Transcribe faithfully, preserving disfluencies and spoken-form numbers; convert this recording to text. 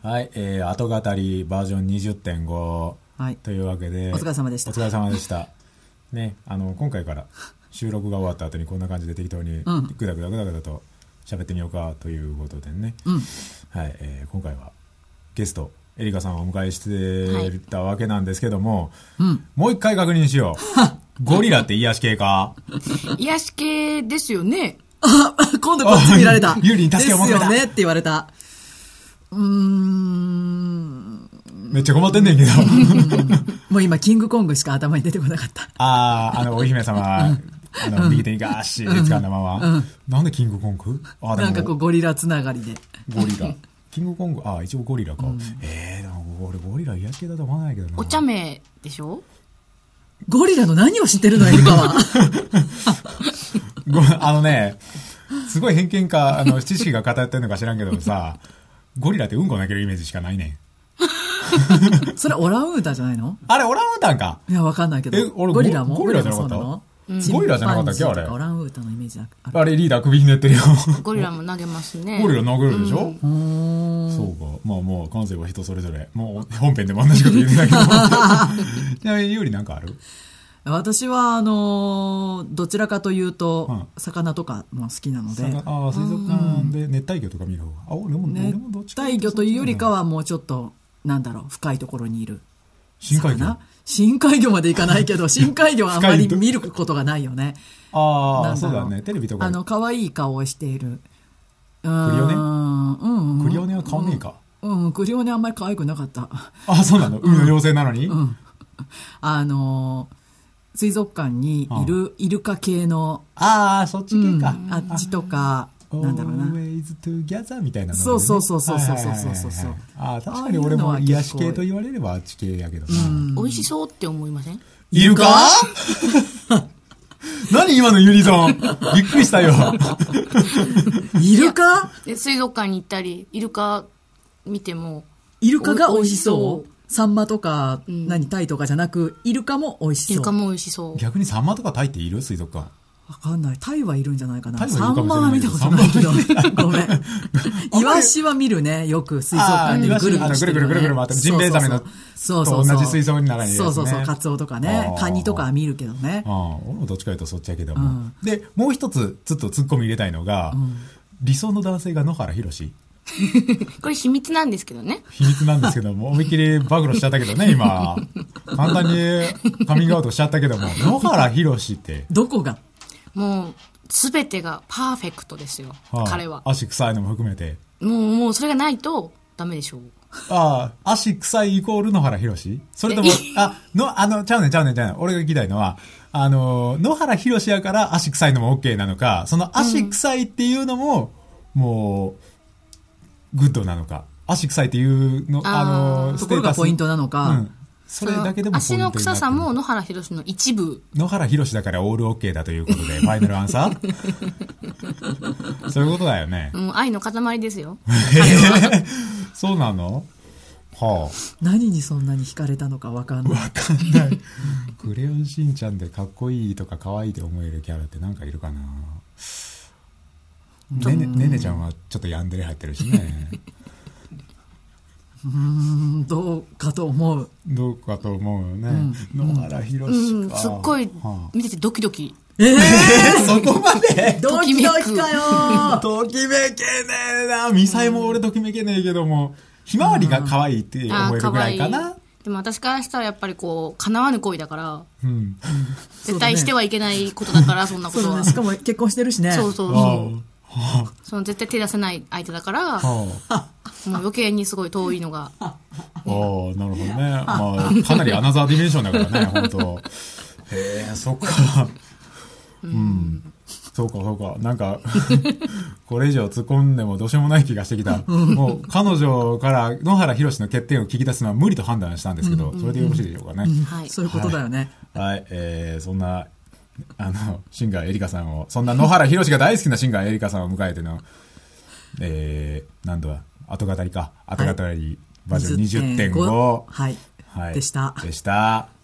はい、えー、後語りバージョン にじゅってんご、はい、というわけで、 お疲れ様でした。 お疲れ様でした。ね、あの、今回から収録が終わった後にこんな感じで適当にグダグダグダグダと喋ってみようかということでね。うん、はい、えー、今回はゲスト、エリカさんをお迎えしてたわけなんですけども、はいうん、もう一回確認しよう。ゴリラって癒し系か？ 癒し系ですよね。 今度こっち見られた。 有利に助けを求めた。 ですよねって言われた。うーん。 めっちゃ困ってんねんけど。 もう今、キングコングしか頭に出てこなかった。 ああ、あの、お姫様、あの、右手にガーッシー掴んだまま。うんうん、なんでキングコング？ あなんかこう、ゴリラつながりで。 ゴリラ。キングコング、ああ、一応ゴリラか。うん、ええー、でも俺ゴリラ癒し系だと思わないけどな。 お茶目でしょ？ ゴリラの何を知ってるのエリカは。 あのね、すごい偏見か、あの、知識が偏ってんのか知らんけどさ、ゴリラってうんこ投げるイメージしかないねん。それオランウータンじゃないの？ あれオランウータンか。 いや、わかんないけど。 え、俺ゴリラもゴリラじゃなかったの？うん、ゴリラじゃなかったっけあれ。 オランウータンのイメージある。 あれリーダー首ひねってるよ。 ゴリラも投げますね。 ゴリラ投げるでしょ？うん、そうか。まあもう感性は人それぞれ。もう本編でも同じこと言ってたけど。ちなみにユーリなんかある？ 私は、あのー、どちらかというと、うん、魚とかも好きなので。 ああ、水族館で熱帯魚とか見る方が。あ、俺も、 熱帯魚というよりかはもうちょっと、なんだろう、深いところにいる。 深海魚？ 深海魚までいかないけど、深海魚はあまり見ることがないよね。 ああ、そうだね。テレビとか。 あの、可愛い顔をしている。 クリオネ？ うんうん。 クリオネは顔ねえか。 うん、うん、クリオネあんまり可愛くなかった。 あ、そうなの？海の妖精なのに？うん。 あのー、水族館にいる、うん、イルカ系の。 ああ、そっち系か。 うん、あっちとか、なんだろうな。 always together みたいなの、ね。 そうそうそうそうそうそうそうそう。 ああ、確かに俺も癒し系と言われればあっち系やけどな。うん、 美味しそうって思いません？ イルカ？何今のユリさん。びっくりしたよ。 イルカ？ 水族館に行ったり、イルカ見ても。 イルカが美味しそう。サンマとか、うん、何、タイとかじゃなく、イルカも美味しそう。 イルカも美味しそう。 逆にサンマとかタイっている？水族館。 わかんない。タイはいるんじゃないかな。 タイはいるかもしれない。サンマは見たことないけど。ごめん。イワシは見るね。よく水族館でぐるぐるしてる、ね。 ぐるぐるぐるぐる回ってる。ジンベエザメのそうそうそうと同じ水槽の中にいるやつね。 そうそうそう。カツオとかね。カニとかは見るけどね。 ああ、俺もどっちかというとそっちやけども。うん、で、もう一つ、ちょっと突っ込み入れたいのが、うん、理想の男性が野原ひろし。 これ秘密なんですけどね。 秘密なんですけども、思いっきり暴露しちゃったけどね、今。簡単にカミングアウトしちゃったけども、野原ひろしって。 どこが？もう、すべてがパーフェクトですよ、はあ、彼は。 足臭いのも含めて。 もう、もうそれがないとダメでしょう。 ああ、足臭いイコール野原ひろし？それとも、あ、の、あの、ちゃうねんちゃうねんちゃうねん。俺が聞きたいのは、あの、野原ひろしやから足臭いのも OK なのか、その足臭いっていうのも、うん、もう、グッドなのか。足臭いっていうの、あ, あの、 ところがポイントなのか。うん。 それだけでもポイントになってる。 足の臭さも野原ひろしの一部。 野原ひろしだからオールオッケーだということで、ファイナルアンサーそういうことだよね。 うん、愛の塊ですよ。 そうなの？はあ。 何にそんなに惹かれたのかわかんない。 わかんない。クレヨンしんちゃんでかっこいいとか可愛いと思えるキャラってなんかいるかな？ねね、ねねちゃんはちょっとヤンデレ入ってるしね。 うーん、どうかと思う。 どうかと思うよね。うん、野原ひろしか、 うん。すっごい、はあ、見ててドキドキ。 ええー、そこまでドキドキかよときめけねえな。ミサイも俺ときめけねえけども、ひまわりが可愛いって思えるぐらいかな。 でも私からしたらやっぱりこう、叶わぬ恋だから、うん、絶対してはいけないことだから、そんなことは。 そうね、しかも結婚してるしね。 そうそうそう。はあ、その絶対手出せない相手だから、はあ、もう余計にすごい遠いのが。ああ、なるほどね。まあ、かなりアナザーディメンションだからね、本当。へえ、そっか。うん。うん、そうか、そうか。なんか、これ以上突っ込んでもどうしようもない気がしてきた。もう、彼女から野原ひろしの欠点を聞き出すのは無理と判断したんですけど、それでよろしいでしょうかね。うんうん、 はい。そういうことだよね。 はい、はい、えー、そんな、あの、シンガーエリカさんを、そんな野原ひろしが大好きなシンガーエリカさんを迎えての、えー、何度は、後語りか、後語り、バージョン にじゅってんご、 はい。はい。でした。 でした。